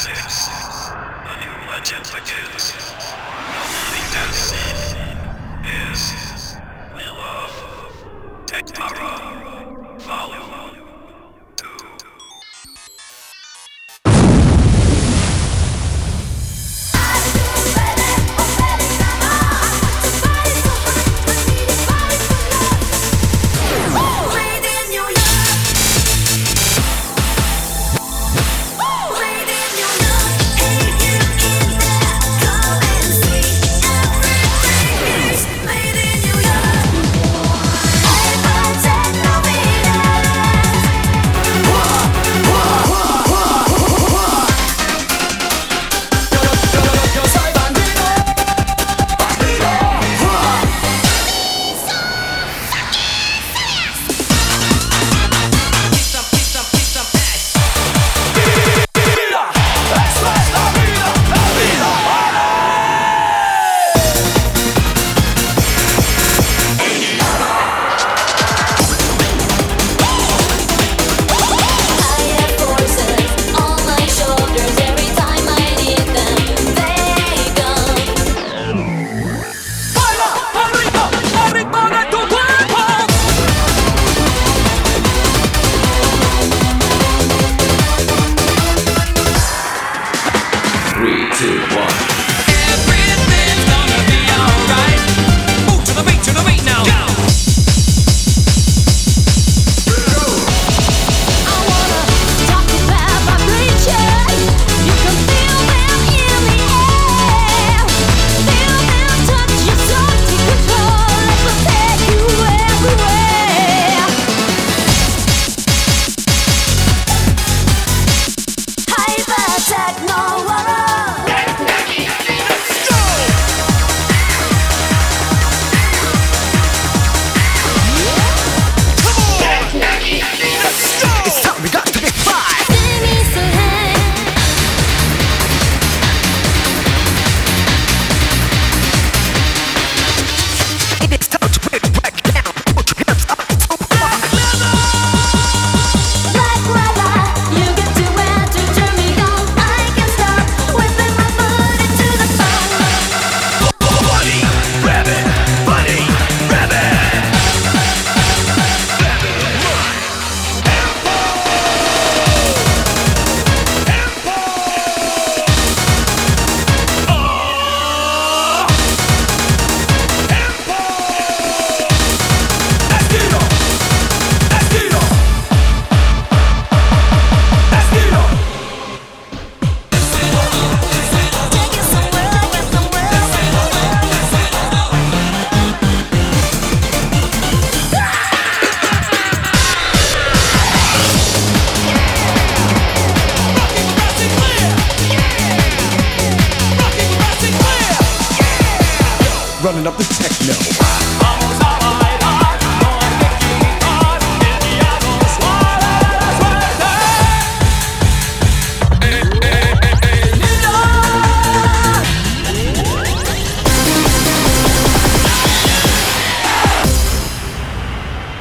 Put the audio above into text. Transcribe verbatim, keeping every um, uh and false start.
six, a new legend begins. The death scene is We Love Tektara, Volume two. Three, two, one. Everything's gonna be alright. Move to the beat, to the beat now. Go. I wanna talk about vibration. You can feel them in the air. Feel them touch you, so take control. Let them take you everywhere. Hyper techno world. Running up the techno.